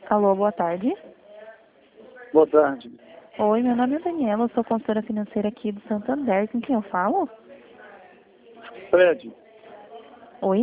Alô, boa tarde. Boa tarde. Oi, meu nome é Daniela, eu sou consultora financeira aqui do Santander. Com quem eu falo? Fred. Oi?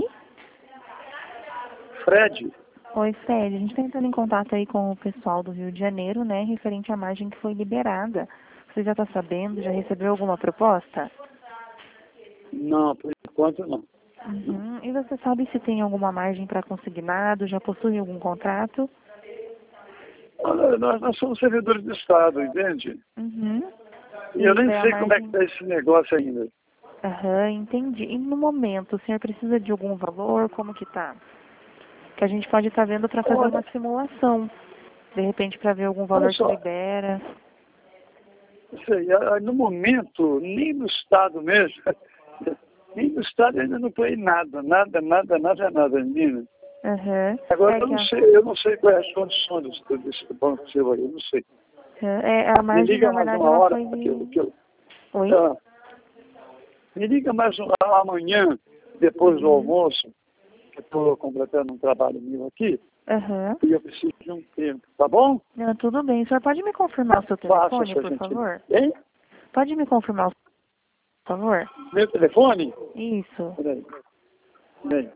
Fred? Oi, Fred. A gente está entrando em contato aí com o pessoal do Rio de Janeiro, né, referente à margem que foi liberada. Você já está sabendo? Já recebeu alguma proposta? Não, por enquanto não. Uhum. E você sabe se tem alguma margem para consignado? Já possui algum contrato? Olha, nós somos servidores do Estado, entende? Uhum. E eu nem daí a sei como é que margem... está esse negócio ainda. Aham, entendi. E no momento, o senhor precisa de algum valor? Como que tá? Que a gente pode estar vendo para fazer Olha, uma simulação. De repente, para ver algum olha valor que só, libera. isso aí, no momento, nem no Estado mesmo, nem no Estado ainda não foi nada, menina. Aham. Agora É que a, eu não sei quais as condições desse banco seu aí, eu não sei. a Me margem, liga na mais verdade, uma ela hora, foi porque de... Oi? ah, me liga mais amanhã, depois do Uhum. almoço, que eu estou completando um trabalho meu aqui, Aham. e eu preciso de um tempo, tá bom? Não, tudo bem. O senhor pode me confirmar o seu Faça telefone, essa por gentileza. favor? Hein? Pode me confirmar o seu, por favor? Meu telefone? Isso. Peraí. Peraí.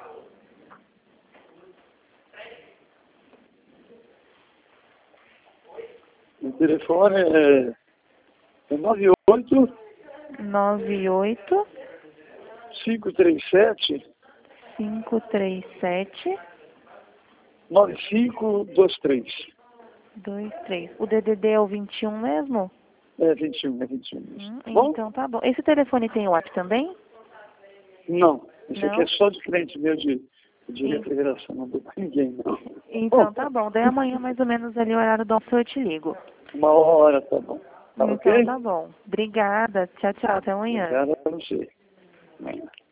Meu telefone é 98 98 537 537 9523. 23. O DDD é o 21 mesmo? É 21 mesmo. Tá bom? Então tá bom. Esse telefone tem WhatsApp também? Não. Esse aqui é Não? só de cliente meu de En- refrigeração, não dou pra ninguém, não. Bom, Então tá bom. Daí amanhã, mais ou menos, ali o horário do almoço eu te ligo. uma hora tá bom. Tá Então ok? tá bom. Obrigada. Tchau, tchau. Até amanhã. Obrigado a você.